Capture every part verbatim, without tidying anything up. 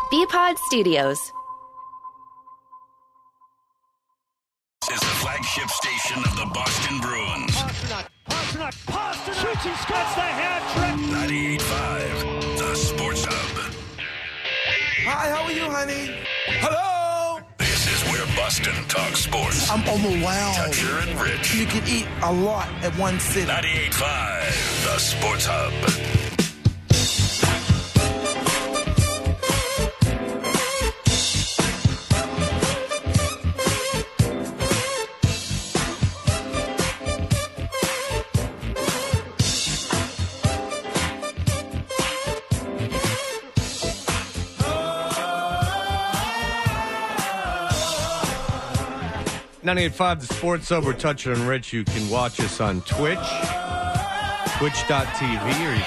B-Pod Studios. This is the flagship station of the Boston Bruins. Pasternak, Pasternak, Pasternak shoots, he scores the hat trick. ninety-eight point five, the Sports Hub. Hi, how are you, honey? Hello? This is where Boston talks sports. I'm overwhelmed. Toucher and Rich. You can eat a lot at one sitting. ninety-eight point five, the Sports Hub. ninety-eight point five, the Sports Hub. We're Toucher and Rich. You can watch us on Twitch, twitch dot t v, or you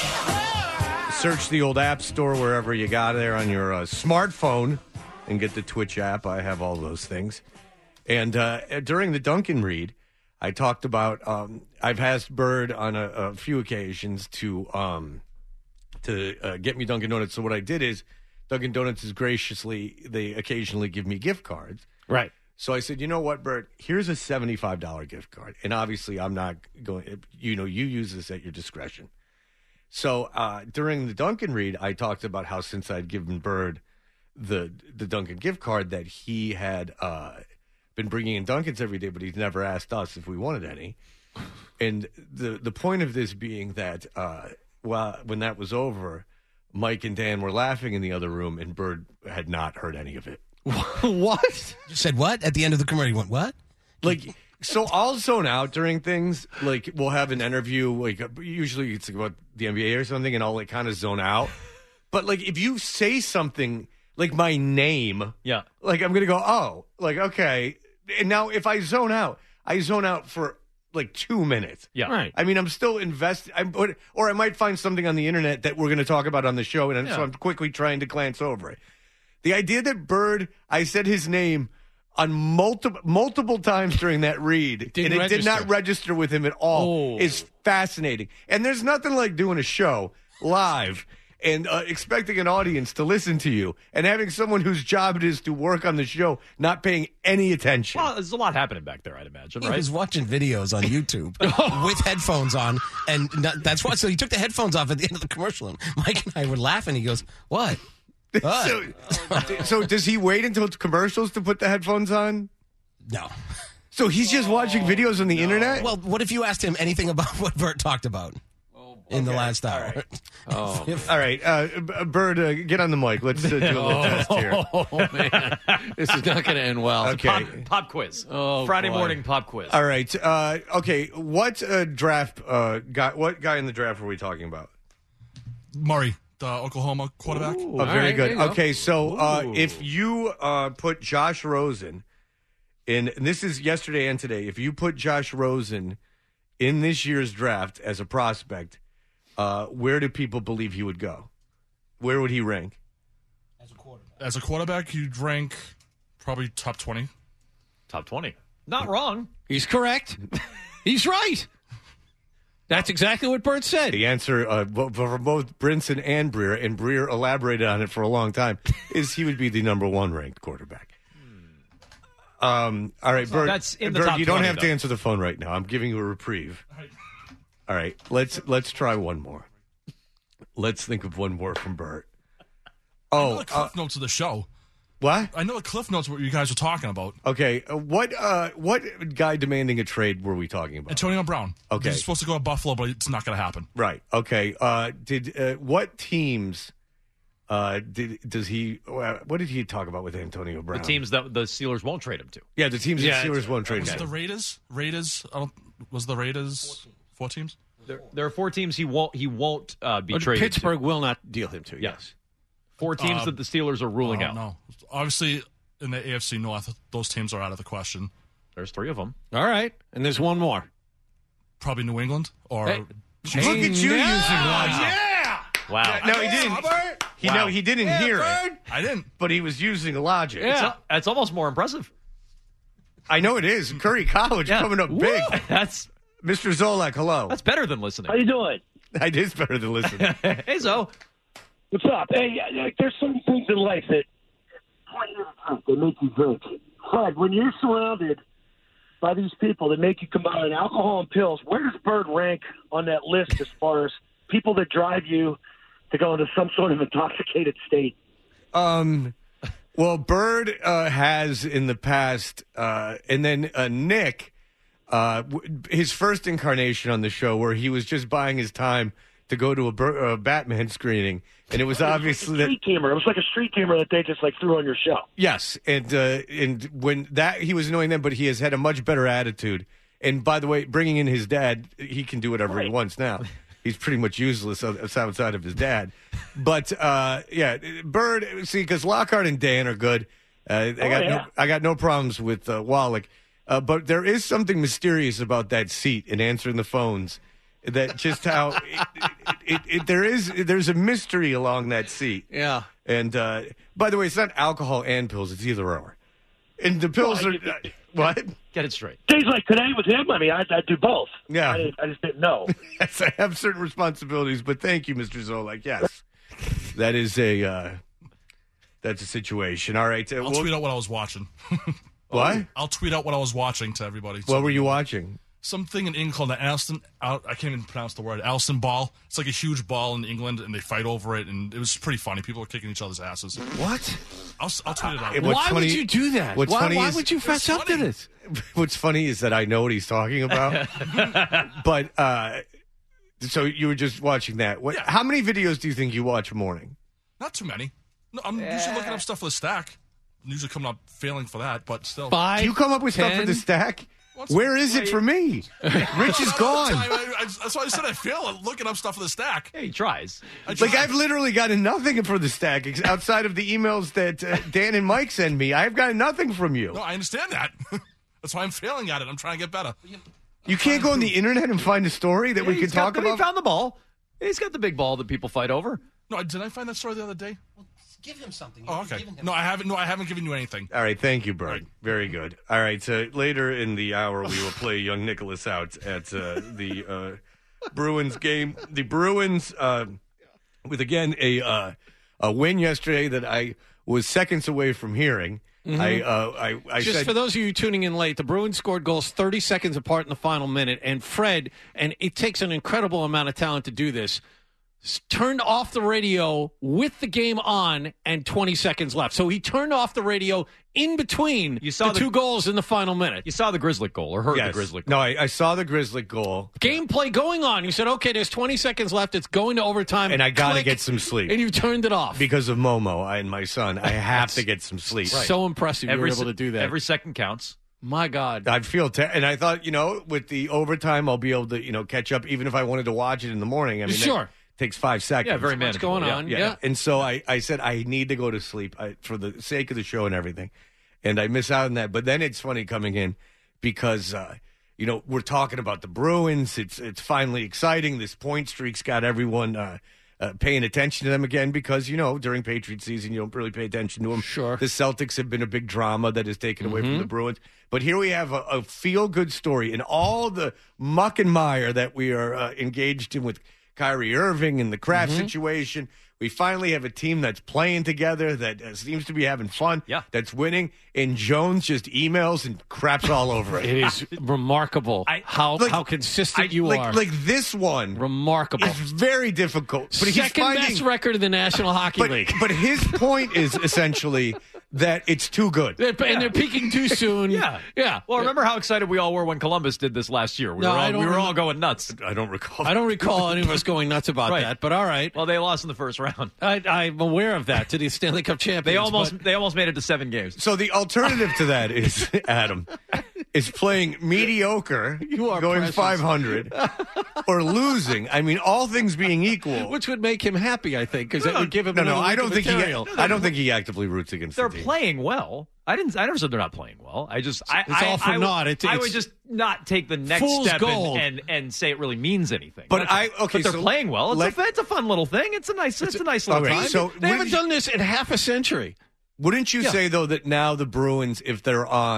can search the old app store wherever you got there on your uh, smartphone and get the Twitch app. I have all those things. And uh, during the Duncan read, I talked about, um, I've asked Bird on a, a few occasions to um, to uh, get me Dunkin' Donuts. So what I did is, Dunkin' Donuts is graciously, they occasionally give me gift cards. Right. So I said, you know what, Bert, here's a seventy-five dollars gift card. And obviously I'm not going, you know, you use this at your discretion. So uh, during the Duncan read, I talked about how since I'd given Bird the the Duncan gift card that he had uh, been bringing in Dunkins every day, but he's never asked us if we wanted any. And the, the point of this being that uh, well, when that was over, Mike and Dan were laughing in the other room and Bird had not heard any of it. What? You said what? At the end of the commercial, you went, what? Like, so I'll zone out during things. Like, we'll have an interview, like, usually it's about the N B A or something, and I'll, like, kind of zone out. But, like, if you say something, like, my name, Yeah. like, I'm going to go, oh, like, okay. And now if I zone out, I zone out for, like, two minutes. Yeah. Right. I mean, I'm still invested, I'm, or, or I might find something on the internet that we're going to talk about on the show, and Yeah. so I'm quickly trying to glance over it. The idea that Bird, I said his name on multiple multiple times during that read, Didn't and it did register. not register with him at all, Oh. is fascinating. And there's nothing like doing a show live and uh, expecting an audience to listen to you and having someone whose job it is to work on the show not paying any attention. Well, there's a lot happening back there, I'd imagine, He right? was watching videos on YouTube with headphones on, and not, that's why. So he took the headphones off at the end of the commercial, and Mike and I were laughing. He goes, what? What? so, so does he wait until it's commercials to put the headphones on? No. So he's just watching videos on the internet? Well, what if you asked him anything about what Bert talked about in the last hour? Oh. All right, uh, B- Bird, uh, get on the mic. Let's uh, do a little test here. Oh, man. This is not going to end well. Okay. Pop, pop quiz. Oh, Friday boy. morning pop quiz. All right. Uh, okay. What uh, draft uh, guy? What guy in the draft were we talking about? Murray, the Oklahoma quarterback. Oh, All very right, good. there you go. Okay, so uh, Ooh. if you uh, put Josh Rosen in, and this is yesterday and today, if you put Josh Rosen in this year's draft as a prospect, uh, where do people believe he would go? Where would he rank? As a quarterback, you'd rank probably top twenty. Top twenty. Not wrong. He's correct. He's right. That's exactly what Bert said. The answer uh, bo- for both Brinson and Breer, and Breer elaborated on it for a long time, is he would be the number one ranked quarterback. Um, all right, Bert. That's in the Bert, top you don't twenty, have to though. answer the phone right now. I'm giving you a reprieve. All right, let's let's try one more. Let's think of one more from Bert. I know Oh, the cliff notes of the show. what? I know the cliff notes what you guys are talking about. Okay, uh, what uh, what guy demanding a trade were we talking about? Antonio Brown. Okay. He's supposed to go to Buffalo, but it's not going to happen. Right. Okay. Uh, did uh, what teams? Uh, did does he? Uh, what did he talk about with Antonio The Brown? teams that the Steelers won't trade him to. Yeah, the teams Yeah, the Steelers it's- won't trade Was him. it the Raiders? Raiders? I don't, was the Raiders four teams? There, there are four teams he won't he won't uh, be But traded Pittsburgh to. will not deal him to, Yeah. yes. Four teams Uh, that the Steelers are ruling I out. don't know. Obviously, in the A F C North, those teams are out of the question. There's three of them. All right. And there's one more. Probably New England or Hey. Look at you using logic. Wow. No, he didn't. He Wow. no, he didn't hear it, I didn't. but he was using logic. It's, a- it's almost more impressive. I know it is. Curry College Yeah. coming up big. That's Mister Zolak, hello. that's better than listening. How you doing? It is better than listening. Hey, Zo. What's up? Hey, uh, there's some things in life that they make you drink. Fred, when you're surrounded by these people that make you combine alcohol and pills, where does Bird rank on that list as far as people that drive you to go into some sort of intoxicated state? Um, well, Bird uh, has in the past, uh, and then uh, Nick, uh, w- his first incarnation on the show where he was just buying his time to go to a, Bur- a Batman screening, and it was obviously like a street teamer. It was like a street teamer that they just like threw on your show. Yes, and uh, and when that he was annoying them, but he has had a much better attitude. And by the way, bringing in his dad, he can do whatever right. he wants now. He's pretty much useless outside of his dad. But uh, yeah, Bird. See, because Lockhart and Dan are good. Uh, I oh, got yeah. no, I got no problems with uh, Wallach. Uh, but there is something mysterious about that seat and answering the phones. That just how it, it, it, it, there is there's a mystery along that seat. Yeah. And uh, by the way, it's not alcohol and pills; it's either or. And the pills well, are uh, what? Get it straight. Days like today with him, I mean, I, I do both. Yeah. I, I just didn't know. Yes, I have certain responsibilities, but thank you, Mister Zolak. Yes, that is a uh, that's a situation. All right, uh, I'll we'll, tweet out what I was watching. what? I'll tweet out what I was watching to everybody. What were you watching? Something in England called the Alston. I can't even pronounce the word. Alston ball. It's like a huge ball in England, and they fight over it, and it was pretty funny. People were kicking each other's asses. What? I'll, I'll tweet it out. What's Why funny- would you do that? what's why funny why is- would you fess up to funny. this? What's funny is that I know what he's talking about, but uh, so you were just watching that. What? Yeah. How many videos do you think you watch a morning? Not too many. No, I'm usually looking up stuff for the stack. I'm usually coming up failing for that, but still. Five. Do you come up with stuff for ten? the stack? What's- Where is it for me? Rich is gone. I, I, I, that's why I said I fail at looking up stuff for the stack. Yeah, he tries. I Like, tried. I've literally gotten nothing for the stack ex- outside of the emails that uh, Dan and Mike send me. I've got nothing from you. No, I understand that. That's why I'm failing at it. I'm trying to get better. You can't go on the internet and find a story that we can He's got talk the- about? He found the ball. He's got the big ball that people fight over. No, did I find that story the other day? Give him something. Oh, okay. No, I haven't. No, I haven't given you anything. All right, thank you, Bird. Right. Very good. All right, so later in the hour, we will play young Nicholas out at uh, the uh, Bruins game. The Bruins, uh, with, again, a uh, a win yesterday that I was seconds away from hearing. I, uh, I, I Just said, for those of you tuning in late, the Bruins scored goals thirty seconds apart in the final minute, and Fred, and it takes an incredible amount of talent to do this, s- turned off the radio with the game on and twenty seconds left. So he turned off the radio in between You saw the, the- two goals in the final minute. You saw the Grizzly goal or heard yes. the Grizzly goal. No, I, I saw the Grizzly goal, Gameplay going on. You said, okay, there's twenty seconds left. It's going to overtime. and I got to Click, get some sleep. And you turned it off. Because of Momo and my son, I have to get some sleep. So impressive you were able se- to do that. Every second counts. My God. I feel, te- and I thought, you know, with the overtime, I'll be able to, you know, catch up, even if I wanted to watch it in the morning. I mean, Sure. that takes five seconds. Yeah, very What's manageable. going Yeah. on? Yeah. Yeah. And so I, I said, I need to go to sleep I, for the sake of the show and everything. And I miss out on that. But then it's funny coming in because, uh, you know, we're talking about the Bruins. It's it's finally exciting. This point streak's got everyone uh, uh, paying attention to them again because, you know, during Patriot season, you don't really pay attention to them. Sure. The Celtics have been a big drama that has taken away from the Bruins. But here we have a, a feel-good story in all the muck and mire that we are uh, engaged in with Kyrie Irving and the Kraft situation. We finally have a team that's playing together, that uh, seems to be having fun, Yeah. that's winning, and Jones just emails and craps all over it. It is remarkable I- how like, how consistent I- you like, are. Like this one Remarkable. is very difficult. But he's Second finding, best record in the National Hockey but, League. but his point is essentially that it's too good. They're- And they're peaking too soon. Yeah. Yeah. Well, remember how excited we all were when Columbus did this last year? We No, were I all, don't we were all remember- going nuts. I don't recall. I don't recall any of us going nuts about Right. that, but all right. Well, they lost in the first round. I, I'm aware of that to the Stanley Cup champions. They almost but- they almost made it to seven games. So the alternative to that is, Adam, is playing mediocre, You are going precious. five hundred, or losing. I mean, all things being equal. which would make him happy, I think, because that would give him no, no, another I week don't of think material. he. I don't think he actively roots against They're the team. playing well. I didn't. I never said they're not playing well. I just. I, It's I, all for I would- naught. It's- I it's would just not take the next fool's step gold. and, and and say it really means anything. But That's I- all. okay, But they're so playing well. It's, let- a, it's a fun little thing. It's a nice. It's, a nice little okay, time. so They haven't wouldn't you- done this in half a century. Wouldn't you Yeah. say though that now the Bruins, if they're on,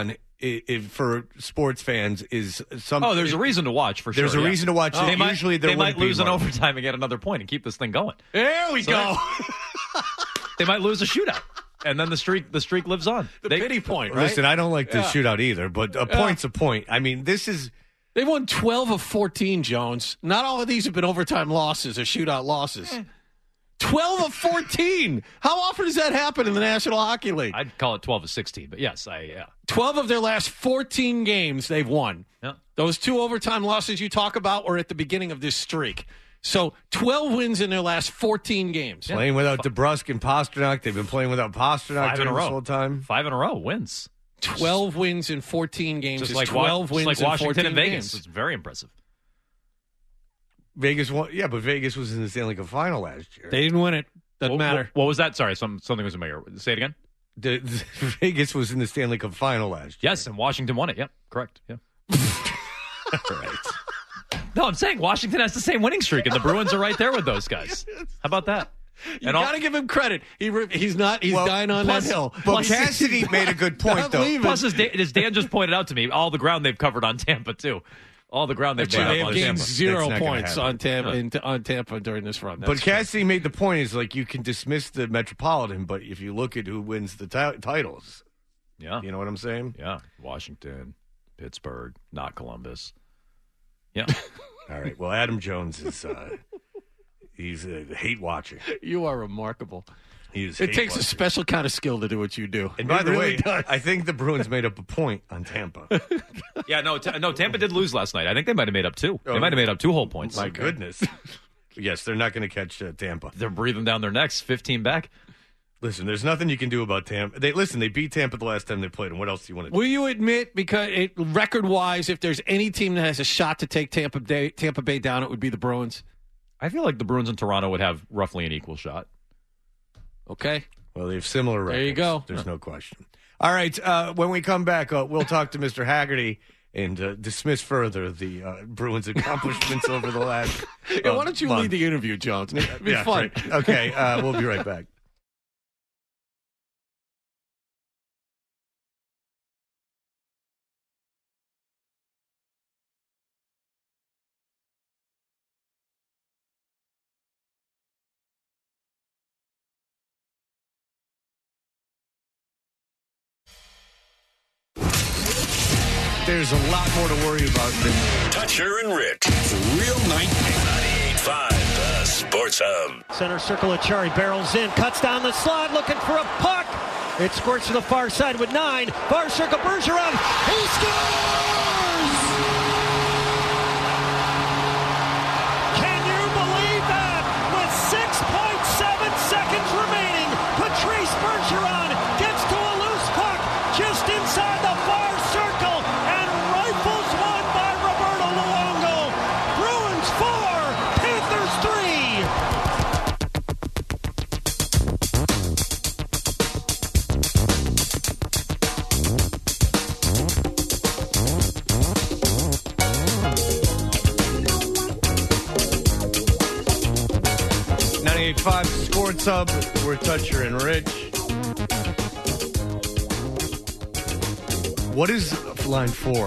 i i for sports fans is some. Oh, there's a reason to watch for sure. There's a yeah. reason to watch. Oh, it. they might, Usually there they might wouldn't be lose an one. overtime and get another point and keep this thing going. There we So go. They might lose a shootout, and then the streak the streak lives on. The They- pity point, right? Listen, I don't like the Yeah. shootout either, but a Yeah. point's a point. I mean, this is. They won twelve of fourteen, Jones. Not all of these have been overtime losses or shootout losses. twelve of fourteen. How often does that happen in the National Hockey League? I'd call it twelve to sixteen, but yes, I yeah. twelve of their last fourteen games they've won. Yeah. Those two overtime losses you talk about were at the beginning of this streak. So twelve wins in their last fourteen games. Playing without DeBrusque and Pasternak. They've been playing without Pasternak Five in a during this row. whole time. Five in a row wins. twelve wins in fourteen games. Just is like Wa- twelve just wins like in Washington fourteen and Vegas. games. It's very impressive. Vegas won. Yeah, but Vegas was in the Stanley Cup final last year. They didn't win it. Doesn't What, matter. what, what was that? Sorry, some, something was in my ear. Say it again. The, the, Vegas was in the Stanley Cup final last year. Yes, and Washington won it. Yep, correct. Yeah. Right. No, I'm saying Washington has the same winning streak, and the Bruins are right there with those guys. How about that? You And all- got to give him credit. He re- he's not. He's Well, dying on plus- that hill. But Plus- Cassidy made a good point, Not though. leaving. Plus, as Dan, as Dan just pointed out to me, all the ground they've covered on Tampa too. All the ground they've Actually, made they up have on gained Tampa. zero That's not gonna points happen. on Tampa in, on Tampa during this run. But That's Cassidy made the point is like you can dismiss the Metropolitan, but if you look at who wins the ti- titles, Yeah, you know what I'm saying? yeah. Washington, Pittsburgh, not Columbus. Yeah. All right. Well, Adam Jones is uh, he's uh, hate watching. you are remarkable. He's It hate takes a watching. special kind of skill to do what you do. And by It the really way, does. I think the Bruins made up a point on Tampa. Yeah, no, t- no. Tampa did lose last night. I think they might have made up two. Oh, they might have made up two whole points. My goodness. Yes, they're not going to catch uh, Tampa. They're breathing down their necks. Fifteen back. Listen, there's nothing you can do about Tampa. They listen. They beat Tampa the last time they played, and what else do you want to do? Will you admit, because it, record-wise, if there's any team that has a shot to take Tampa Bay, Tampa Bay down, it would be the Bruins? I feel like the Bruins and Toronto would have roughly an equal shot. Okay. Well, they have similar records. There you go. There's no question. All right. Uh, when we come back, uh, we'll talk to Mister Haggerty and uh, dismiss further the uh, Bruins' accomplishments over the last. Yeah, uh, why don't you month. lead the interview, Jones? It'd be Yeah, fun. right. Okay. Uh, we'll be right back. There's a lot more to worry about than Toucher and Rich. It's a real night. ninety-eight point five, the Sports Hub. Center circle, Achari barrels in, cuts down the slot, looking for a puck. It squirts to the far side with nine. Far circle, Bergeron. He scores! Can you believe that? With six point seven seconds remaining, Patrice Bergeron gets to a loose puck just inside the far circle and rifles one by Roberto Luongo. Bruins four, Panthers three. ninety-eight point five Sports Hub. We're Toucher and Rich. What is line four?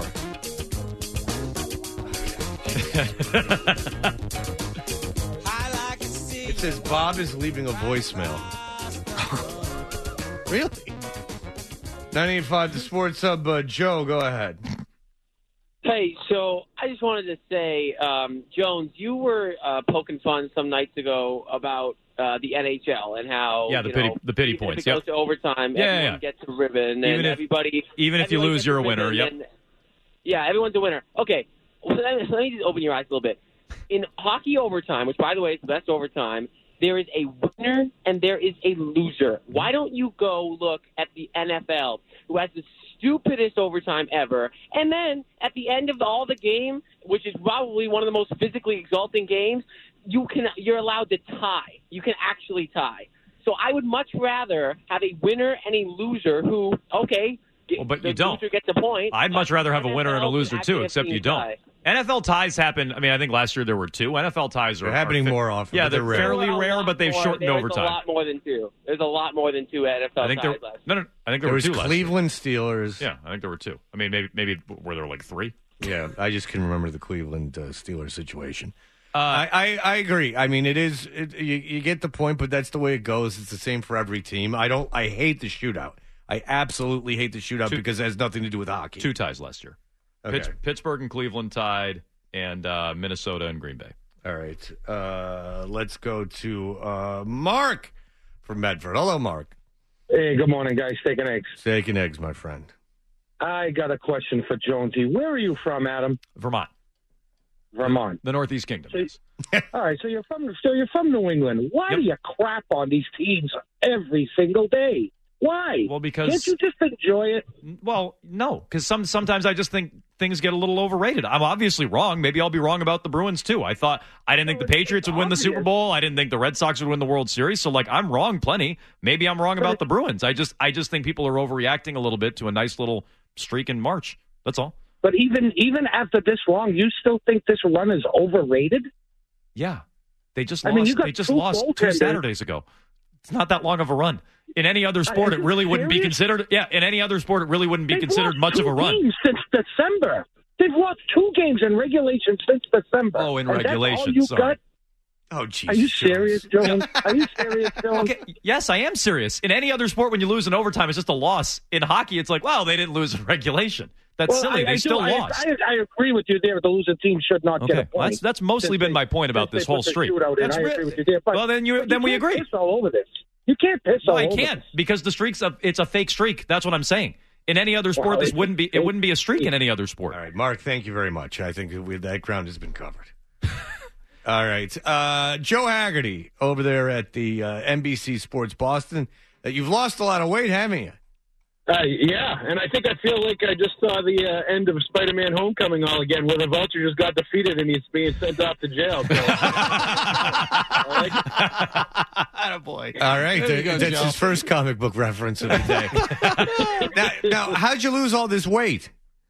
It says Bob is leaving a voicemail. Really? ninety-eight point five The Sports Hub. Uh, Joe, go ahead. Hey, so I just wanted to say, um, Jones, you were uh, poking fun some nights ago about uh, the N H L and how Yeah, the you pity- know, the pity even points, If it goes yep. to overtime, Yeah, everyone yeah, yeah. gets a ribbon, Even and if- everybody. even if you everyone lose, gets you're a ribbon, winner, yep. and- yeah, everyone's a winner. Okay, well, let, me, let me just open your eyes a little bit. In hockey overtime, which by the way is the best overtime, there is a winner and there is a loser. Why don't you go look at the N F L, who has the stupidest overtime ever, and then at the end of all the game, which is probably one of the most physically exalting games, you can you're allowed to tie. You can actually tie. So I would much rather have a winner and a loser who, okay, Well, but the you don't. loser gets a point. I'd much rather have a winner and a N F L loser can too, actually except have you team don't. tie. N F L ties happen. I mean, I think last year there were two. N F L ties are They're happening are, more often. Yeah, but they're, they're rare. fairly There were a rare, lot but they've more- shortened there's overtime. a lot more than two. There's a lot more than two N F L I think ties there. last No, no. I think there, There were was two last year. Cleveland Steelers. Yeah, I think there were two. I mean, maybe maybe were there like three? Yeah, I just can remember the Cleveland uh, Steelers situation. Uh, I, I, I agree. I mean, it is. It, you, you get the point, but that's the way it goes. It's the same for every team. I don't. I hate the shootout. I absolutely hate the shootout Two- because it has nothing to do with hockey. Two ties last year. Okay. Pitts, Pittsburgh and Cleveland tied, and uh, Minnesota and Green Bay. All right. Uh, let's go to uh, Mark from Medford. Hello, Mark. Hey, good morning, guys. Steak and eggs. Steak and eggs, my friend. I got a question for Jonesy. Where are you from, Adam? Vermont. Vermont. The Northeast Kingdom. So, all right, so you're from so you're from New England. Why Yep. do you crap on these teams every single day? Why? Well, because Can't you just enjoy it? Well, no, because some sometimes I just think things get a little overrated. I'm obviously wrong. Maybe I'll be wrong about the Bruins too. I thought I didn't think the Patriots would win the Super Bowl. I didn't think the Red Sox would win the World Series. So like I'm wrong plenty. Maybe I'm wrong about the Bruins. I just I just think people are overreacting a little bit to a nice little streak in March. That's all. But even even after this long, you still think this run is overrated? Yeah, they just I lost. mean, you got they just two lost two goaltenders. Saturdays ago. It's not that long of a run. In any other sport, Are it you really wouldn't be serious? considered. Yeah, in any other sport, it really wouldn't be They've considered lost much of two a run. games since December. They've lost two games in regulation since December. Oh, in And that's all regulation, you sorry. got? Oh, geez. Are you serious, Jones? Are you serious, Jones? Okay, yes, I am serious. In any other sport, when you lose in overtime, it's just a loss. In hockey, it's like, well, they didn't lose in regulation. That's Well, silly. I, they I still do, I- lost. I, I agree with you there. The losing team should not get a Okay, point. well, that's that's mostly Since been they- my point about since this they whole put the streak. shootout in. That's I re- agree with you there. But, well, then you but then we can't agree. Piss all over this. You can't piss No, all I over can't this. because the streak's a it's a fake streak. That's what I'm saying. In any other sport, Well, this it- wouldn't be it wouldn't be a streak in any other sport. All right, Mark, thank you very much. I think we, that ground has been covered. All right. Uh, Joe Haggerty over there at the uh, N B C Sports Boston. Uh, you've lost a lot of weight, haven't you? Uh, yeah, and I think I feel like I just saw the uh, end of Spider-Man Homecoming all again, where the Vulture just got defeated and he's being sent off to jail. So. Attaboy. All right. There you go, That's Joe. his first comic book reference of the day. now, now, how'd you lose all this weight?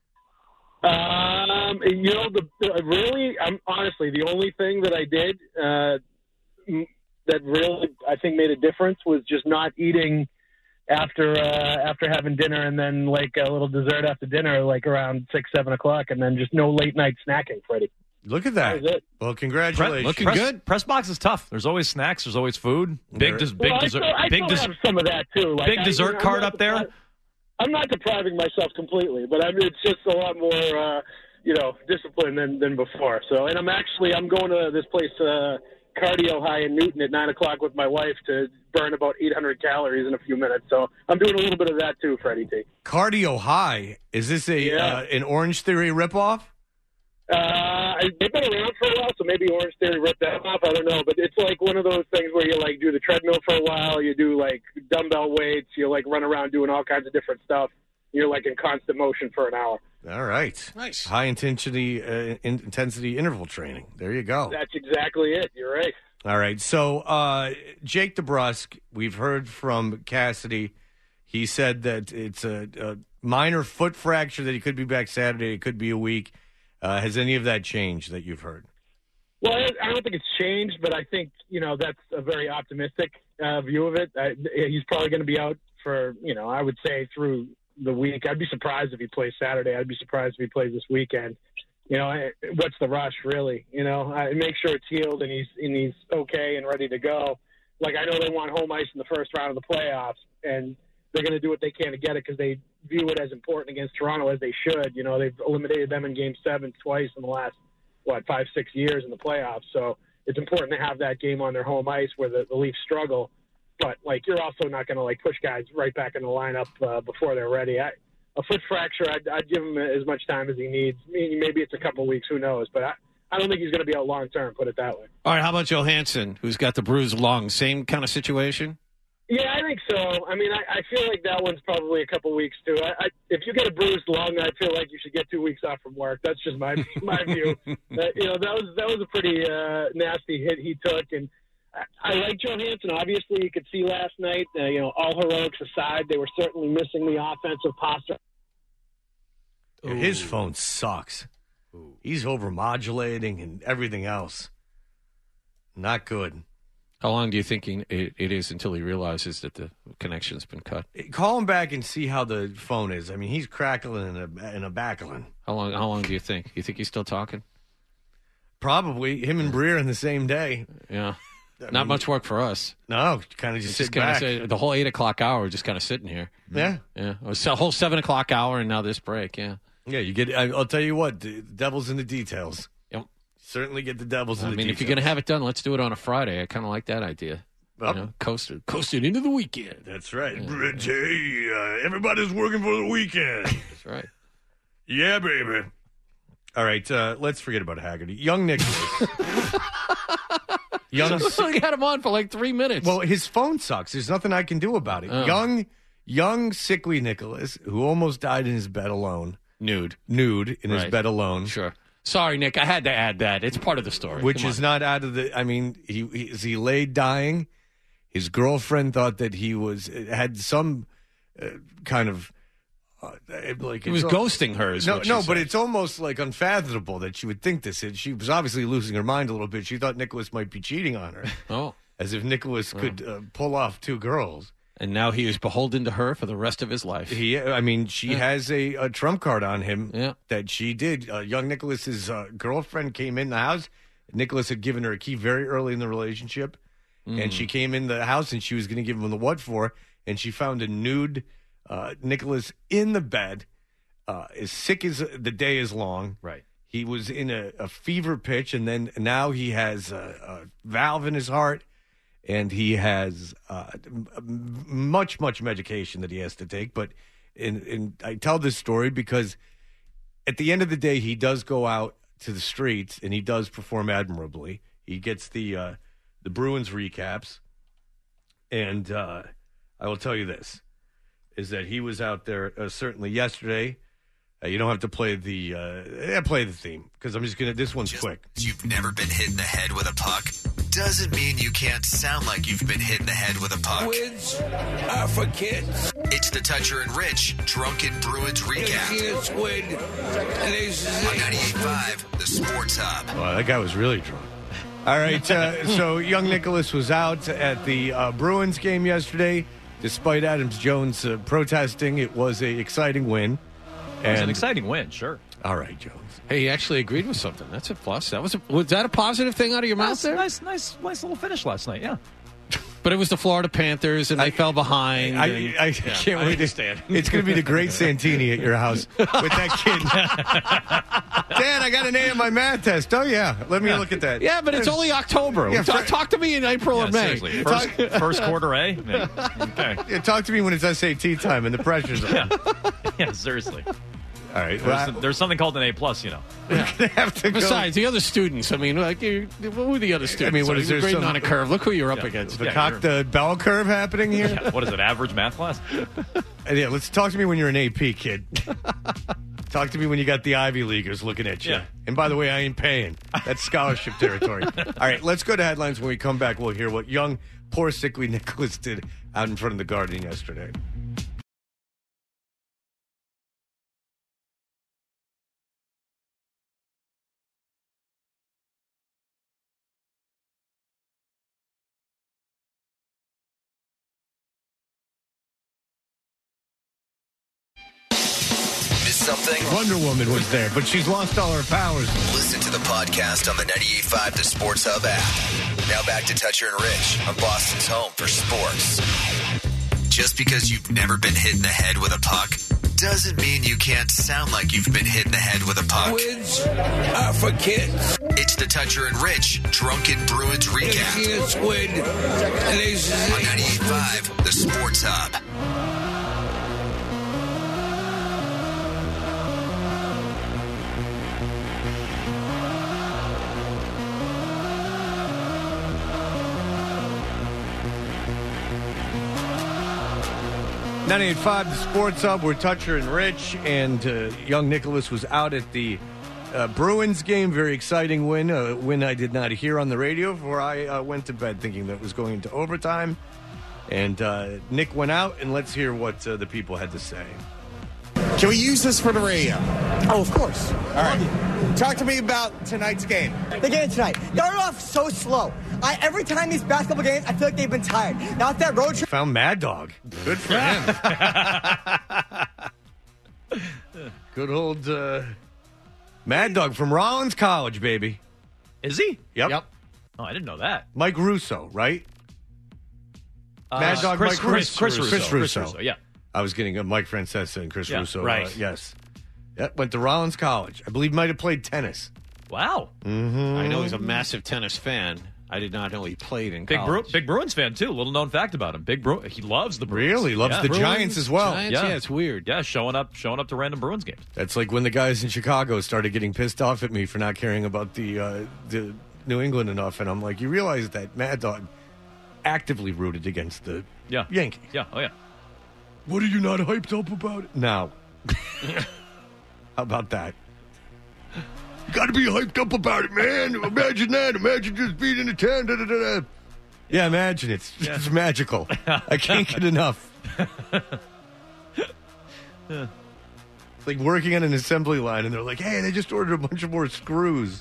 Um, you know, the, the really, I'm honestly the only thing that I did uh, m- that really I think made a difference was just not eating after uh, after having dinner and then like a little dessert after dinner, like around six, seven o'clock, and then just no late night snacking, Freddie. Look at that. That was it. Well, Pre- congratulations. looking press, good. Press box is tough. There's always snacks. There's always food. Big, There- des- big Well, I dessert. still, I big still des- have some of that too. Like, big I- dessert I'm card not up there. depri- I'm not depriving myself completely, but I mean, it's just a lot more, uh, you know, discipline than, than before. So, and I'm actually I'm going to this place, uh, Cardio High in Newton at nine o'clock with my wife to burn about eight hundred calories in a few minutes. So I'm doing a little bit of that too, Freddie T. Cardio High. Is this a Yeah. uh, an Orange Theory ripoff? Uh, they've been around for a while, so maybe Orange Theory ripped that off. I don't know, but it's like one of those things where you like do the treadmill for a while, you do like dumbbell weights, you like run around doing all kinds of different stuff. You're like in constant motion for an hour. All right. Nice. High intensity uh, in- intensity interval training. There you go. That's exactly it. You're right. All right. So, uh, Jake DeBrusque, we've heard from Cassidy. He said that it's a, a minor foot fracture, that he could be back Saturday. It could be a week. Uh, has any of that changed that you've heard? Well, I I don't think it's changed, but I think, you know, that's a very optimistic uh, view of it. I, he's probably going to be out for, you know, I would say through the week. I'd be surprised if he plays Saturday. I'd be surprised if he plays this weekend. You know, I- what's the rush, really? You know, I make sure it's healed and he's and he's okay and ready to go. Like, I know they want home ice in the first round of the playoffs, and they're going to do what they can to get it because they view it as important against Toronto, as they should. You know, they've eliminated them in Game seven twice in the last, what, five, six years in the playoffs. So it's important to have that game on their home ice where the, the Leafs struggle. But, like, you're also not going to, like, push guys right back in the lineup uh, before they're ready. I, a foot fracture, I'd, I'd give him as much time as he needs. Maybe it's a couple weeks, who knows. But I, I don't think he's going to be out long term, put it that way. All right, how about Johansson, who's got the bruised lung? Same kind of situation? Yeah, I think so. I mean, I, I feel like that one's probably a couple weeks too. I, I, if you get a bruised lung, I feel like you should get two weeks off from work. That's just my my view. Uh, you know, that was that was a pretty uh, nasty hit he took, and I, I like Johansson. Obviously, you could see last night. Uh, you know, all heroics aside, they were certainly missing the offensive posture. His phone sucks. He's overmodulating and everything else. Not good. How long do you think he, it, it is until he realizes that the connection's been cut? Call him back and see how the phone is. I mean, he's crackling and a, and a backling. How long? How long do you think? You think he's still talking? Probably. Him and Breer in the same day. Yeah. I Not mean, much work for us. No, kind of just It's sit kinda back. say- the whole eight o'clock hour, just kind of sitting here. Yeah. Yeah. It was a whole seven o'clock hour, and now this break. Yeah. Yeah, you get. I, I'll tell you what, the devil's in the details. Yep. Certainly get the devil's in I the mean, details. if you're going to have it done, let's do it on a Friday. I kind of like that idea. Well, you know, coast it, coast it into the weekend. That's right. Hey, uh, everybody's working for the weekend. That's right. Yeah, baby. All right, uh, let's forget about Haggerty. Young Nicholas. Young. So we had him on for like three minutes. Well, his phone sucks. There's nothing I can do about it. Oh. Young, young, sickly Nicholas, who almost died in his bed alone. Nude. Nude in his Right. bed alone. Sure. Sorry, Nick. I had to add that. It's part of the story. Which Come is on. not out of the. I mean, he, he as he lay dying, his girlfriend thought that he was had some uh, kind of uh, like He was it's al- ghosting her. Is No, what she no, but said. it's almost like unfathomable that she would think this. She was obviously losing her mind a little bit. She thought Nicholas might be cheating on her, Oh. as if Nicholas could uh, pull off two girls. And now he is beholden to her for the rest of his life. He, I mean, she Yeah. has a, a trump card on him Yeah. that she did. Uh, young Nicholas's uh, girlfriend came in the house. Nicholas had given her a key very early in the relationship, Mm. and she came in the house and she was going to give him the what for, and she found a nude uh, Nicholas in the bed, uh, as sick as the day is long. Right. He was in a, a fever pitch, and then now he has a, a valve in his heart. And he has uh, m- much, much medication that he has to take. But in, in, I tell this story because at the end of the day, he does go out to the streets and he does perform admirably. He gets the uh, the Bruins recaps. And uh, I will tell you this, is that he was out there uh, certainly yesterday. Uh, you don't have to play the uh, yeah, play the theme because I'm just going to, this one's Just quick. You've never been hit in the head with a puck? Doesn't mean you can't sound like you've been hit in the head with a puck. Quids are for kids. It's the Toucher and Rich Drunken Bruins Recap Here's squid. And there's on ninety-eight point five, the Sports Hub. Well, that guy was really drunk. All right, uh, so young Nicholas was out at the uh, Bruins game yesterday. Despite Adams Jones uh, protesting, it was an exciting win. It was an And- exciting win, sure. All right, Jones. Hey, he actually agreed with something. That's a plus. That was a, was that a positive thing out of your mouth Nice, there? nice, nice, nice little finish last night. Yeah. But it was the Florida Panthers, and they I- fell behind. I, and- I Yeah, can't I wait understand. to. It's going to be the great Santini at your house with that kid. Dad, I got an A on my math test. Oh yeah, let me look at that. Yeah, but it's only October. Yeah, talk, Fred- talk to me in April Yeah, or May. seriously. First, first quarter A? Yeah. Okay. Yeah, talk to me when it's S A T time and the pressure's on. Yeah. yeah, seriously. All right, There's, well, there's something called an A plus, you know. we're gonna have to go. Besides, the other students, I mean, like, you- what were the other students? mean, what I is you're there grading some- on a curve. Look who you're up Yeah. against. the Yeah, cock, you're- the bell curve happening here. Yeah, what is it, average math class? Uh, Yeah, let's talk to me when you're an A P kid. Talk to me when you got the Ivy Leaguers looking at you. Yeah. And by the way, I ain't paying. That's scholarship territory. All right, let's go to headlines. When we come back, we'll hear what young, poor, sickly Nicholas did out in front of the Guardian yesterday. Miss something? Wonder Woman was there, but she's lost all her powers. Listen to the podcast on the ninety-eight point five The Sports Hub app. Now back to Toucher and Rich on Boston's home for sports. Just because you've never been hit in the head with a puck doesn't mean you can't sound like you've been hit in the head with a puck. Quids are for kids. It's the Toucher and Rich Drunken Bruins Recap Here's squid. And there's on ninety-eight point five The Sports Hub. ninety-eight point five, the Sports Hub. We're Toucher and Rich, and uh, young Nicholas was out at the uh, Bruins game. Very exciting win, a win I did not hear on the radio before I uh, went to bed, thinking that it was going into overtime. And uh, Nick went out, and let's hear what uh, the people had to say. Can we use this for the radio? Oh, of course. All right. Talk to me about tonight's game. The game tonight. Started off so slow. I, every time these past couple games, I feel like they've been tired. Now with that road trip. Found Mad Dog. Good for him. Good old uh, Mad Dog from Rollins College, baby. Is he? Yep. Yep. Oh, I didn't know that. Mike Russo, right? Uh, Mad Dog Chris, Mike Chris, Chris, Russo. Chris Russo. Chris Russo, yeah. I was getting uh, Mike Francesa and Chris Yeah, Russo. right. Uh, yes. Yep, went to Rollins College. I believe might have played tennis. Wow. Mm-hmm. I know he's a massive tennis fan. I did not know he played in Big, Bru- college. big Bruins fan, too. Little known fact about him. Big Bru- He loves the Bruins. Really? Loves Yeah. the Bruins, Giants as well. Giants? Yeah. It's weird. Yeah, showing up showing up to random Bruins games. That's like when the guys in Chicago started getting pissed off at me for not caring about the uh, the New England enough, and I'm like, you realize that Mad Dog actively rooted against the yeah. Yankees. Yeah, oh yeah. What are you not hyped up about it? No. How about that? Got to be hyped up about it, man. Imagine that. Imagine just being in the town. Da, da, da, da. Yeah, imagine. It's, Yeah. it's magical. I can't get enough. It's like working on an assembly line, and they're like, hey, they just ordered a bunch of more screws.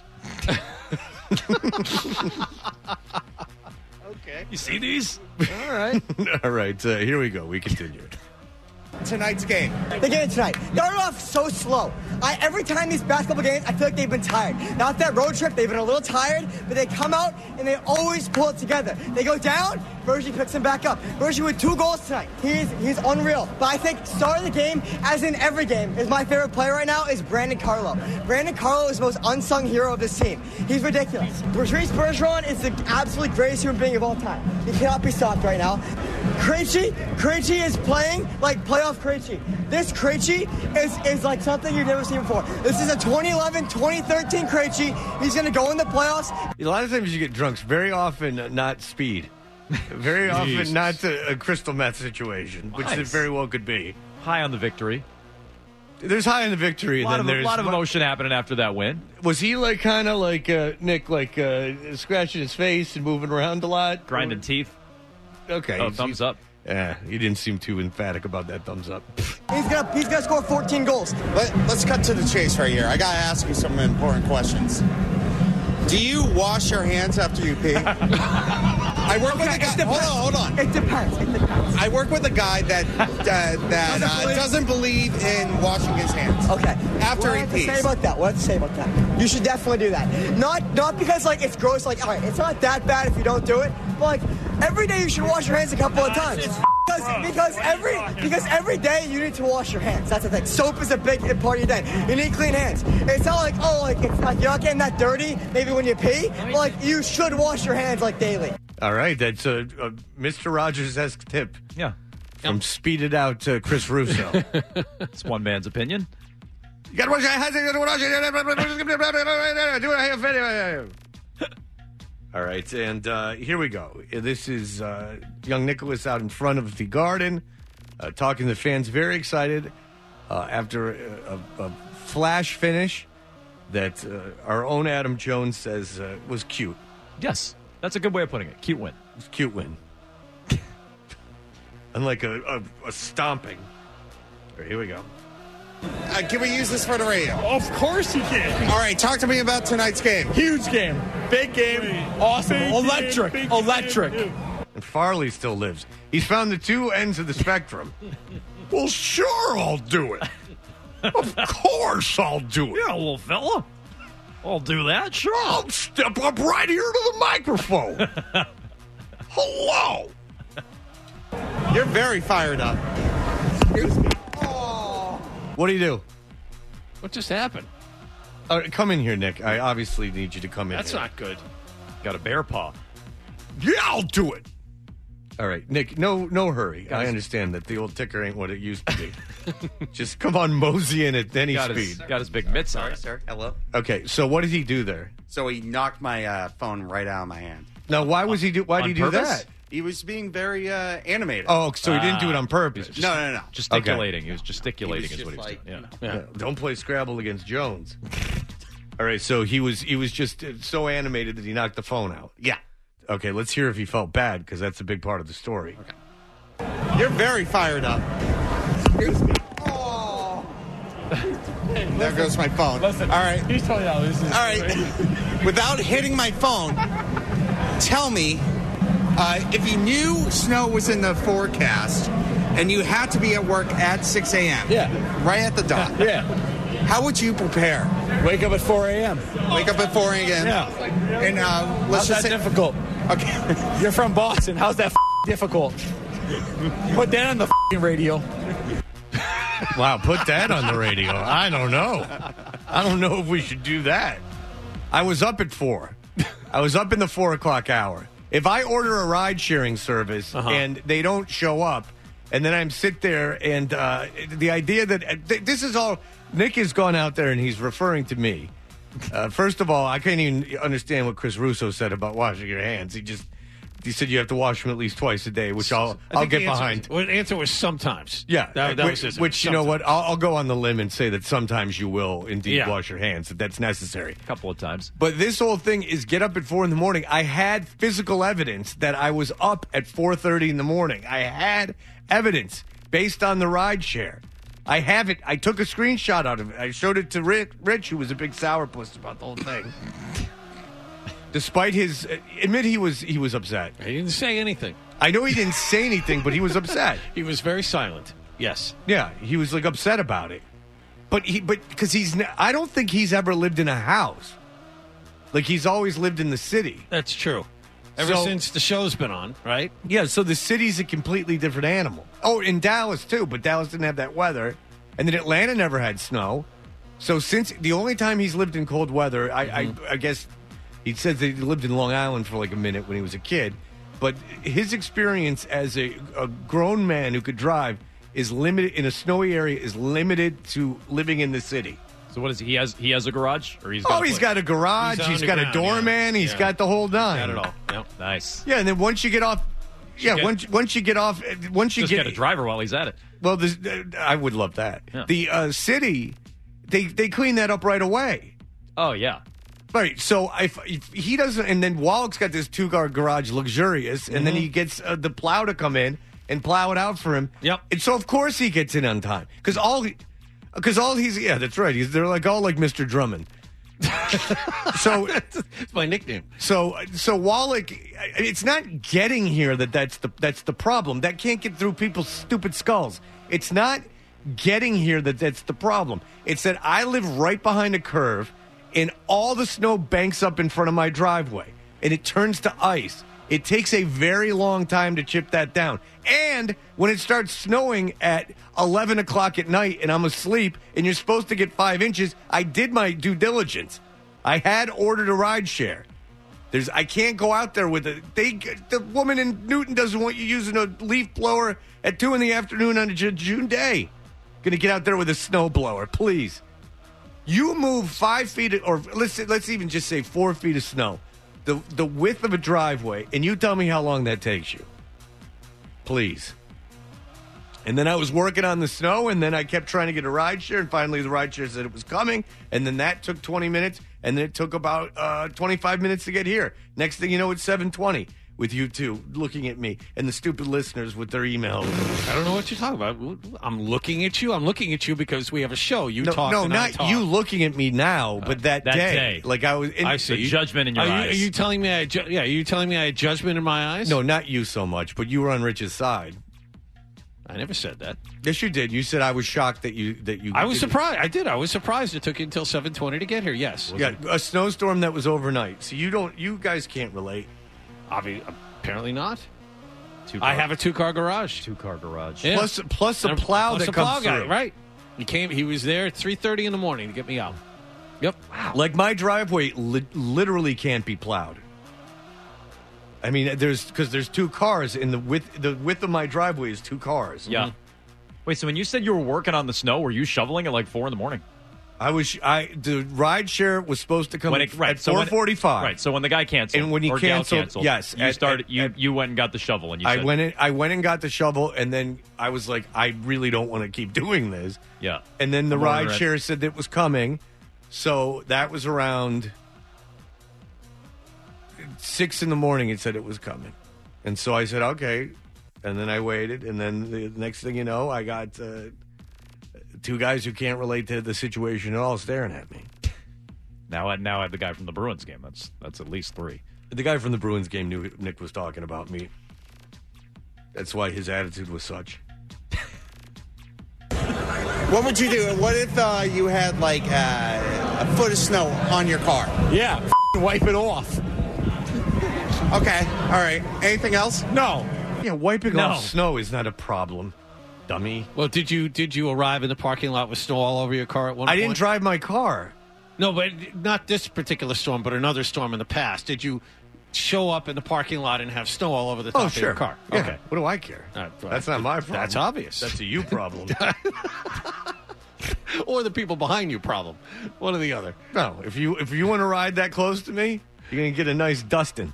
Okay. You see these? All right. All right. Uh, here we go. We continue. Tonight's game. The game tonight. Started off so slow. I, every time these past couple games, I feel like they've been tired. Now with that road trip, they've been a little tired, but they come out and they always pull it together. They go down, Bergie picks them back up. Bergie with two goals tonight. He's he's unreal. But I think start of the game, as in every game, is my favorite player right now is Brandon Carlo. Brandon Carlo is the most unsung hero of this team. He's ridiculous. Patrice Bergeron is the absolute greatest human being of all time. He cannot be stopped right now. Krejci, Krejci is playing like playoff Krejci. This Krejci is, is like something you've never seen before. This is a twenty eleven, twenty thirteen Krejci. He's going to go in the playoffs. A lot of times you get drunks. Very often, uh, not speed. Very often, Jesus. not a, a crystal meth situation, which it Nice. very well could be. High on the victory. There's high in the victory. A lot, and of, then a there's lot of emotion happening after that win. Was he like kind of like uh, Nick, like uh, scratching his face and moving around a lot, Grinding teeth. Okay, Oh, he's- thumbs up. Yeah, he didn't seem too emphatic about that thumbs up. He's going to he's gonna score fourteen goals. Let, let's cut to the chase right here. I got to ask you some important questions. Do you wash your hands after you pee? I work with a guy. Hold on, hold on. It depends. It depends. I work with a guy that uh, that uh, doesn't believe in washing his hands. Okay. After what he I have to pees. say about that? What I have to say about that? You should definitely do that. Not not because like it's gross. Like all right, it's not that bad if you don't do it. But like every day you should wash your hands a couple of times. Because, because every because every day you need to wash your hands. That's the thing. Soap is a big part of your day. You need clean hands. It's not like oh like it's like you're not getting that dirty. Maybe when you pee, but like you should wash your hands like daily. All right, that's a, a Mister Rogers-esque tip. Yeah. From Speed It Out to Chris Russo. It's one man's opinion. You gotta wash your hands. You gotta wash your hands. Do it. All right, and uh, here we go. This is uh, young Nicholas out in front of the Garden, uh, talking to the fans. Very excited uh, after a, a, a flash finish that uh, our own Adam Jones says uh, was cute. Yes, that's a good way of putting it. Cute win. It's a cute win. Unlike a, a, a stomping. All right, here we go. Uh, can we use this for the radio? Of course you can. All right, talk to me about tonight's game. Huge game. Big game. Awesome. Big Electric. game, big Electric. game. And Farley still lives. He's found the two ends of the spectrum. Well, sure, I'll do it. Of course, I'll do it. Yeah, little fella. I'll do that. Sure. I'll step up right here to the microphone. Hello. You're very fired up. What do you do? What just happened? Uh, come in here, Nick. I obviously need you to come in. That's here. not good. Got a bear paw. Yeah, I'll do it. All right, Nick. No, no hurry. Got I his- understand that the old ticker ain't what it used to be. Just come on, mosey in at any Got speed. his, got his big mitts on Sorry, it. sir. Hello. Okay, so what did he do there? So he knocked my uh, phone right out of my hand. Now, why was he do? Why On did he do purpose? that? He was being very uh, animated. Oh, so he didn't do it on purpose. Just- no, no, no. Gesticulating. He was gesticulating, He was is what just he was doing. like, Yeah. Yeah, don't play Scrabble against Jones. All right, so he was he was just uh, so animated that he knocked the phone out. Yeah. Okay, let's hear if he felt bad because that's a big part of the story. You're very fired up. There goes my phone. Listen, All right. he's telling you how this is. All right. Without hitting my phone, tell me uh, if you knew snow was in the forecast and you had to be at work at six a.m. Yeah. Right at the dot. Yeah. How would you prepare? Wake up at four a.m. Wake up at four a.m. Yeah. And uh, let's How's just that say, difficult? Okay. You're from Boston. How's that f- difficult? Put that on the f- radio. Wow, put that on the radio. I don't know. I don't know if we should do that. I was up at four. I was up in the four o'clock hour. If I order a ride-sharing service Uh-huh. and they don't show up, and then I'm sit there and uh, the idea that uh, th- this is all Nick has gone out there and he's referring to me. Uh, first of all, I can't even understand what Chris Russo said about washing your hands. He just he said you have to wash them at least twice a day, which I'll I I'll think get the answer behind. Was, well, the answer was sometimes. Yeah, That, that which, was his which you know sometimes. what? I'll, I'll go on the limb and say that sometimes you will indeed Yeah. wash your hands if that's necessary. A couple of times. But this whole thing is get up at four in the morning. I had physical evidence that I was up at four thirty in the morning. I had evidence based on the ride share. I have it. I took a screenshot out of it. I showed it to Rick, Rich, who was a big sourpuss about the whole thing. Despite his uh, admit, he was he was upset. He didn't say anything. I know he didn't say anything, but he was upset. He was very silent. Yes. Yeah, he was like upset about it. But he, but because he's, n- I don't think he's ever lived in a house. Like he's always lived in the city. That's true. Ever So- since the show's been on, right? Yeah, so the city's a completely different animal. Oh, in Dallas too, but Dallas didn't have that weather, and then Atlanta never had snow. So since the only time he's lived in cold weather, I, Mm-hmm. I, I guess he says that he lived in Long Island for like a minute when he was a kid. But his experience as a, a grown man who could drive is limited in a snowy area is limited to living in the city. So what is he? He has he has a garage, or he's got Oh, a he's place? got a garage. He's he's on got the a ground, yeah. doorman. He's Yeah. got the whole nine. Got it all. Yep. Nice. Yeah, and then once you get off, yeah, get- once once you get off, once you Just get, get a driver while he's at it. Well, this, uh, I would love that. Yeah. The uh, city, they they clean that up right away. Oh yeah. Right. So if, if he doesn't, and then Wallach's got this two car garage, luxurious, and then he gets uh, the plow to come in and plow it out for him. Yep. And so of course he gets in on time because all because all he's yeah that's right. He's they're like all like Mister Drummond. So It's my nickname. So, so Wallach, it's not getting here that that's the that's the problem. That can't get through people's stupid skulls. It's not getting here that that's the problem. It's that I live right behind a curve, and all the snow banks up in front of my driveway, and it turns to ice. It takes a very long time to chip that down. And when it starts snowing at eleven o'clock at night and I'm asleep and you're supposed to get five inches, I did my due diligence. I had ordered a ride share. There's, I can't go out there with it. They, the woman in Newton doesn't want you using a leaf blower at two in the afternoon on a Ju- June day. Gonna get out there with a snow blower, please. You move five feet, or let's let's even just say four feet of snow, the the width of a driveway, and you tell me how long that takes you, please. And then I was working on the snow, and then I kept trying to get a ride share, and finally the ride share said it was coming, and then that took twenty minutes, and then it took about uh, twenty-five minutes to get here. Next thing you know, it's seven twenty with you two looking at me and the stupid listeners with their emails. I don't know what you're talking about. I'm looking at you. I'm looking at you because we have a show. You no, talk. no, and I not talk. you looking at me now, but that, that day. day. Like I was. In, I see. The judgment in your are you, eyes. Are you telling me? I ju- yeah. Are you telling me I had judgment in my eyes? No, not you so much, but you were on Rich's side. I never said that. Yes, you did. You said I was shocked that you that you. I was didn't- surprised. I did. I was surprised it took you until seven twenty to get here. Yes. Yeah, a snowstorm that was overnight. So you don't. You guys can't relate. Obvi- apparently not. Two I car- have a two-car garage. two car garage. Yeah. Plus, plus the And a- plow plus that a plow comes guy, through. right? He came. He was there at three thirty in the morning to get me out. Yep. Wow. Like my driveway li- literally can't be plowed. I mean, there's because there's two cars in the width. The width of my driveway is two cars. Yeah. Wait, so when you said you were working on the snow, were you shoveling at like four in the morning? I was. I the ride share was supposed to come When at, it- right, at so when- four forty-five. Right. So when the guy canceled, And when he or gal canceled- canceled, yes, you at- started. at- you at- you went and got the shovel, and you I said, went in. I went and got the shovel, and then I was like, I really don't want to keep doing this. yeah. And then the I'm ordering ride it. share said it was coming, so that was around six in the morning. It said it was coming, and so I said okay, and then I waited, and then the next thing you know, I got uh, two guys who can't relate to the situation at all staring at me. Now, I now I have the guy from the Bruins game. That's that's at least three. The guy from the Bruins game knew Nick was talking about me. That's why his attitude was such. What would you do? What if uh, you had like uh, a foot of snow on your car? Yeah, f- wipe it off. Okay, all right. Anything else? No. Yeah, wiping No. off snow is not a problem, dummy. Well, did you did you arrive in the parking lot with snow all over your car at one I point? didn't drive my car. No, but not this particular storm, but another storm in the past. Did you show up in the parking lot and have snow all over the top Oh, of sure. your car? Yeah. Okay. What do I care? All right, well, That's not my problem. That's obvious. That's a you problem. Or the people behind you problem. One or the other. No, if you if you want to ride that close to me, you're gonna get a nice dusting.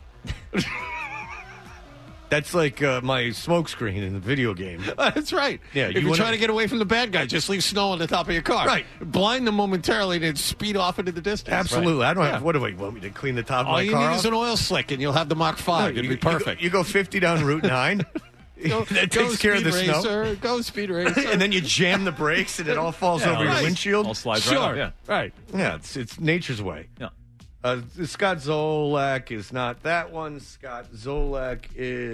That's like uh, my smokescreen in the video game. That's right. Yeah, if you you're wanna- trying to get away from the bad guy, just leave snow on the top of your car. Right. Blind them momentarily and then speed off into the distance. Absolutely. Right. I don't have. Yeah. What do I want me to clean the top All of my you car? need is off? an oil slick, and you'll have the Mach No, five. you- It'd you be go- perfect. You go fifty down Route nine. Go, that go takes care of the Speed snow. Racer, Go speed racer. And then you jam the brakes, and it all falls Yeah, over right. your windshield. All slides Sure. right up, yeah. Right. Yeah, it's it's nature's way. Yeah. Uh, Scott Zolak is not that one. Scott Zolak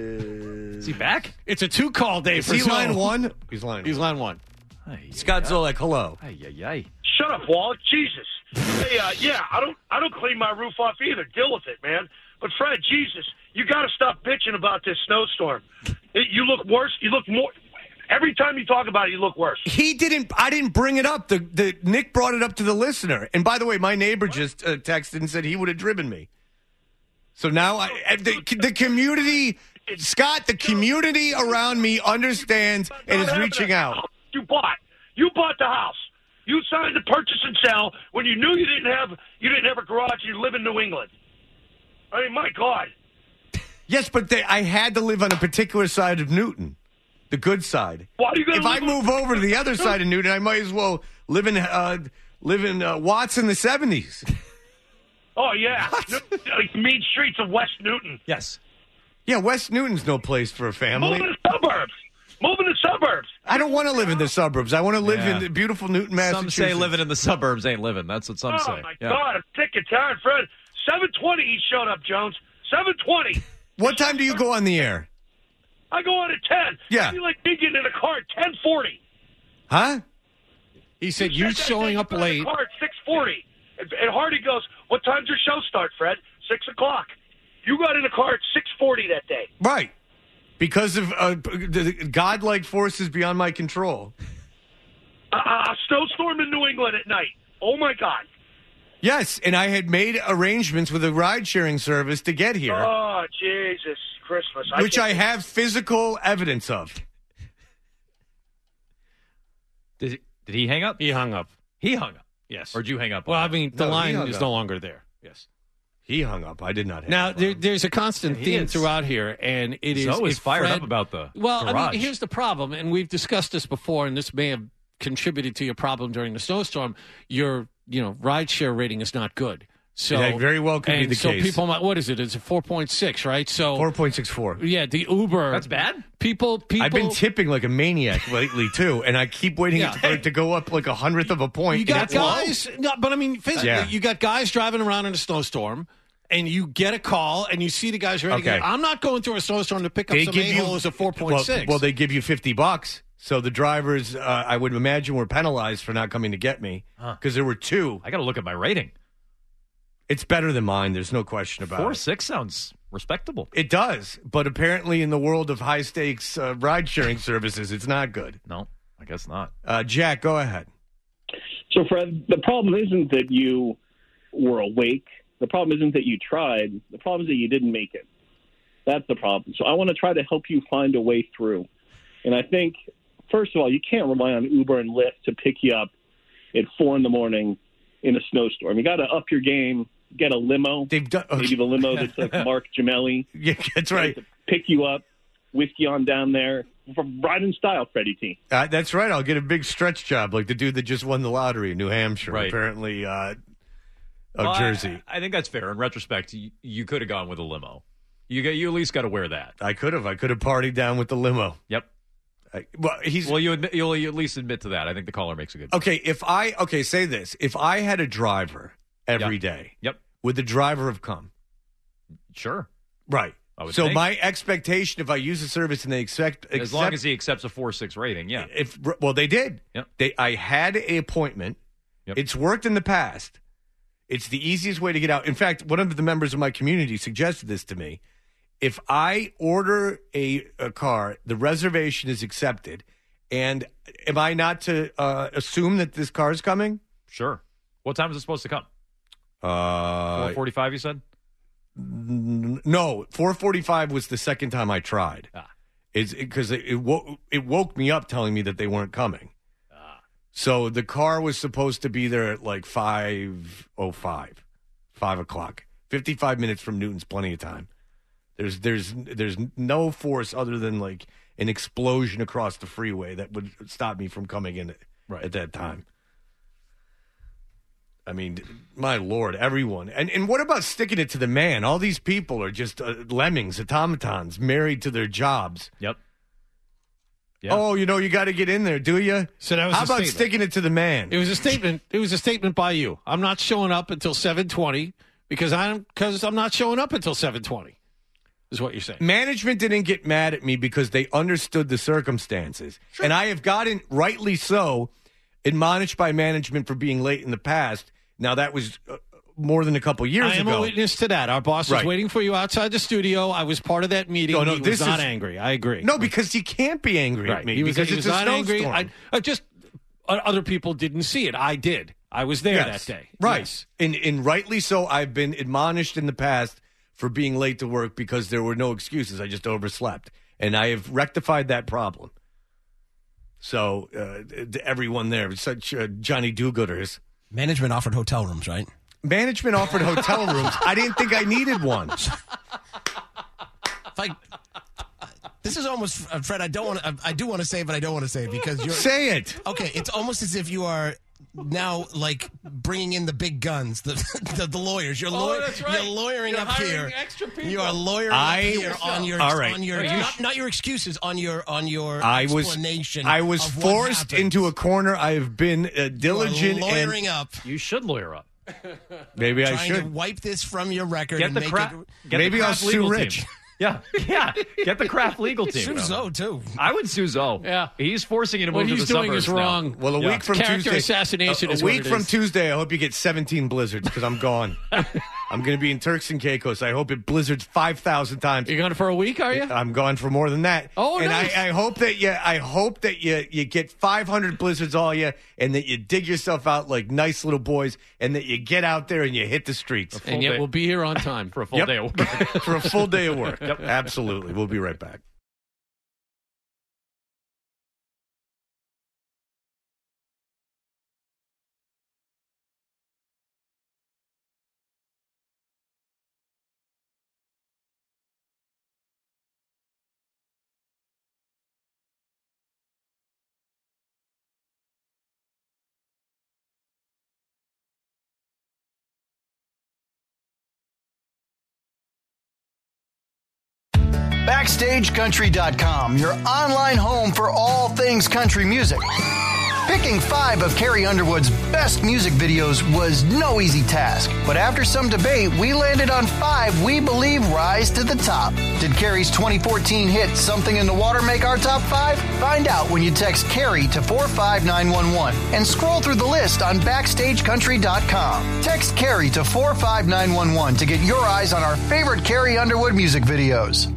is. Is he back? It's a two call day Is for he Zoe. line one? He's line. He's line one. Hey, Scott Zolak, hello. Ay, ay, ay. Shut up, Walt. Jesus. Hey, uh, yeah, I don't, I don't clean my roof off either. Deal with it, man. But Fred, Jesus, you got to stop bitching about this snowstorm. It, you look worse. You look more. Every time you talk about it, you look worse. He didn't. I didn't bring it up. The the Nick brought it up to the listener. And by the way, my neighbor just uh, texted and said he would have driven me. So now I, uh, the the community, Scott, the community around me understands and is reaching out. You bought. You bought the house. You signed the purchase and sell when you knew you didn't have you didn't have a garage. You live in New England. I mean, my God. Yes, but they, I had to live on a particular side of Newton, the good side. Why are you gonna if I live move over to the other side of Newton, I might as well live in uh, live in uh, Watts in the seventies. Oh yeah, like mean streets of West Newton. Yes. Yeah, West Newton's no place for a family. Move in the suburbs. Move in the suburbs. I don't want to live in the suburbs. I want to live Yeah. in the beautiful Newton, Some Massachusetts. say living in the suburbs ain't living. That's what some Oh say. my Yeah. God, I'm sick and tired, Fred. seven twenty he showed up, Jones. seven twenty. What time do you go on the air? I go on at ten. Yeah. I'd be like me getting in a car at ten forty. Huh? He said you showing up late. In the car at six forty. And, and Hardy goes, "What time's your show start, Fred?" Six o'clock. You got in a car at six forty that day. Right. Because of uh, the godlike forces beyond my control. A, a snowstorm in New England at night. Oh my God. Yes, and I had made arrangements with a ride-sharing service to get here, Oh Jesus Christmas. which can't- I have physical evidence of. Did he, did he hang up? He hung up. He hung up. Yes. Or did you hang up? Well, on I him? mean, the No, he line hung is up. no longer there. Yes. He hung up. I did not hang Now up. there, there's a constant Yeah, he theme is. throughout here, and it is. Zoe is if fired Fred- up about the Well, I garage. mean, here's the problem, and we've discussed this before, and this may have contributed to your problem during the snowstorm. Your, you know, rideshare rating is not good. So It very well could be and the so case. people might. What is it? It's a four point six, right? So four point six four. yeah, the Uber. That's bad? People, people. I've been tipping like a maniac lately too, and I keep waiting Yeah. for it to go up like a hundredth of a point. You got That's low. guys, no, but I mean, physically, Yeah. you got guys driving around in a snowstorm, and you get a call, and you see the guys ready. to Okay. go. I'm not going through a snowstorm to pick up They some give you a-hole as a four point well, six. well, they give you fifty bucks. So the drivers, uh, I would imagine, were penalized for not coming to get me because there were two. I got to look at my rating. It's better than mine. There's no question about Four it. six sounds respectable. It does, but apparently in the world of high stakes uh, ride sharing services, it's not good. No, I guess not. Uh, Jack, go ahead. So, Fred, the problem isn't that you were awake. The problem isn't that you tried. The problem is that you didn't make it. That's the problem. So I want to try to help you find a way through. And I think, first of all, you can't rely on Uber and Lyft to pick you up at four in the morning in a snowstorm. You got to up your game, get a limo. They've done maybe the limo that's like Mark Gemelli. Yeah, that's right. To pick you up, whisk you on down there. From ride in style, Freddie T. Uh, that's right. I'll get a big stretch job like the dude that just won the lottery in New Hampshire. Right. Apparently, uh, of Well, I- Jersey. I, think that's fair. In retrospect, you, you could have gone with a limo. You got, you at least got to wear that. I could have. I could have partied down with the limo. Yep. Uh, well, he's well. You admit, you'll at least admit to that. I think the caller makes a good. Okay, if I okay, say this: if I had a driver every Yep. day, Yep. would the driver have come? Sure. Right. I would So think. my expectation, if I use the service and they accept, as accept long as he accepts a four six rating, yeah. if well, they did. Yep. They, I had an appointment. Yep. It's worked in the past. It's the easiest way to get out. In fact, one of the members of my community suggested this to me. If I order a, a car, the reservation is accepted, and am I not to uh, assume that this car is coming? Sure. What time is it supposed to come? Uh, four forty-five, you said? n- no, four forty-five was the second time I tried. Ah. It's because it, it, wo- it woke me up telling me that they weren't coming. So the car was supposed to be there at like five oh five, five o'clock. fifty-five minutes from Newton's plenty of time. There's there's there's no force other than like an explosion across the freeway that would stop me from coming in at, Right. at that time. I mean, my Lord, everyone. And and what about sticking it to the man? All these people are just uh, lemmings, automatons, married to their jobs. Yep. Yeah. Oh, you know, you got to get in there, do you? So that was How a about statement. sticking it to the man? It was a statement. It was a statement by you. I'm not showing up until seven twenty because I'm because I'm not showing up until seven twenty. Is what you're saying. Management didn't get mad at me because they understood the circumstances. And I have gotten, rightly so, admonished by management for being late in the past. Now, that was uh, more than a couple years I am ago. a witness to that. Our boss was Right. waiting for you outside the studio. I was part of that meeting. No, no, he this was not is- angry. I agree. No, because he can't be angry Right. at me He was, because he it's was a not angry. snowstorm. I, I just uh, other people didn't see it. I did. I was there Yes. that day. Right. Yes. And, and rightly so, I've been admonished in the past for being late to work because there were no excuses. I just overslept. And I have rectified that problem. So, uh, to everyone there, such uh, Johnny do-gooders. Management offered hotel rooms, right? Management offered hotel rooms. I didn't think I needed one. Like, this is almost, uh, Fred, I don't want to, I, I do want to say it, but I don't want to say it because you're. Say it. Okay, it's almost as if you are now, like, bringing in the big guns, the the, the lawyers. You're, Oh, law- that's right. you're lawyering You're up hiring here. extra people. You are lawyering I- up here on your, All right. on your not, not your excuses, on your on your I was explanation. I was of what forced happened. into a corner. I have been uh, diligent You are lawyering and up. You should lawyer up. maybe I Trying to should. wipe this from your record Get and the make crap. it. Get Maybe the I'll Kraft sue legal Rich. Team. Yeah, yeah. Get the Kraft legal team. Sue Zoe, too. I would sue Zoe. Yeah. He's forcing you to What move to he's the doing suburbs is now. wrong. Well, a Yeah. week from Character Tuesday, assassination A, a is what week it from is. Tuesday, I hope you get seventeen blizzards because I'm gone. I'm going to be in Turks and Caicos. I hope it blizzards five thousand times. You're going for a week, are you? I'm gone for more than that. Oh, and nice. I, I hope that you, I hope that you, you get five hundred blizzards all you, and that you dig yourself out like nice little boys, and that you get out there and you hit the streets And yet day. we'll be here on time. For a full Yep. day of work. for a full day of work. Yep, absolutely. We'll be right back. Backstage Country dot com, your online home for all things country music. Picking five of Carrie Underwood's best music videos was no easy task, but after some debate, we landed on five we believe rise to the top. Did Carrie's twenty fourteen hit Something in the Water make our top five? Find out when you text Carrie to four five nine one one and scroll through the list on Backstage Country dot com. Text Carrie to four five nine one one to get your eyes on our favorite Carrie Underwood music videos.